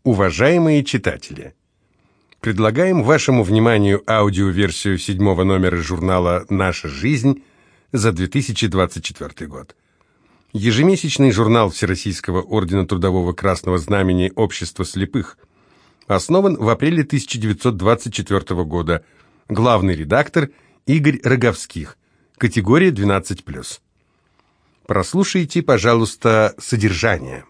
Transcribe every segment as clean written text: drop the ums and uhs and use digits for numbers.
Уважаемые читатели, предлагаем вашему вниманию аудиоверсию 7-го номера журнала «Наша жизнь» за 2024 год. Ежемесячный журнал Всероссийского ордена Трудового Красного Знамени Общества слепых. Основан в апреле 1924 года. Главный редактор Игорь Роговских. Категория 12+. Прослушайте, пожалуйста, содержание.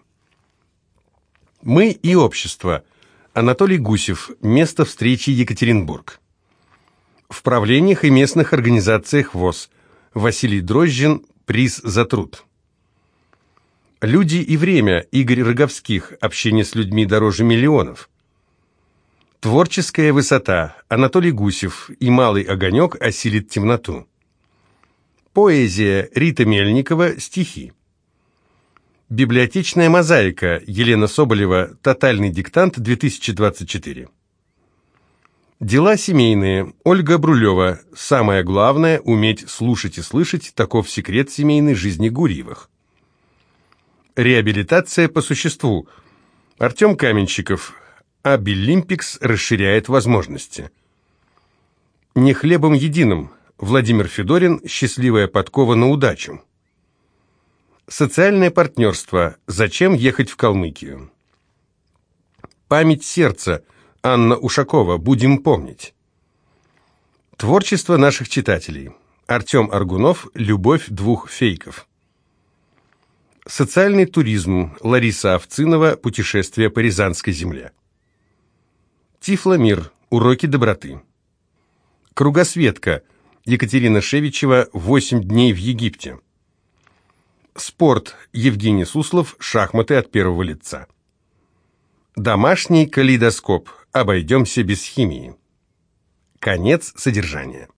Мы и общество. Анатолий Гусев. Место встречи Екатеринбург. В правлениях и местных организациях ВОС. Василий Дрожжин. Приз за труд. Люди и время. Игорь Роговских. Общение с людьми дороже миллионов. Творческая высота. Анатолий Гусев. И малый огонек осилит темноту. Поэзия. Рита Мельникова. Стихи. Библиотечная мозаика. Елена Соболева. Тотальный диктант 2024. Дела семейные. Ольга Брулева. Самое главное – уметь слушать и слышать. Таков секрет семейной жизни Гурьевых. Реабилитация по существу. Артем Каменщиков. Обилимпикс расширяет возможности. Не хлебом единым. Владимир Федорин. Счастливая подкова на удачу. Социальное партнерство. Зачем ехать в Калмыкию? Память сердца. Анна Ушакова. Будем помнить. Творчество наших читателей. Артем Аргунов. Любовь двух фейков. Социальный туризм. Лариса Овцинова. Путешествие по Рязанской земле. Тифломир. Уроки доброты. Кругосветка. Екатерина Шевичева. 8 дней в Египте. Спорт. Евгений Суслов. Шахматы от первого лица. Домашний калейдоскоп. Обойдемся без химии. Конец содержания.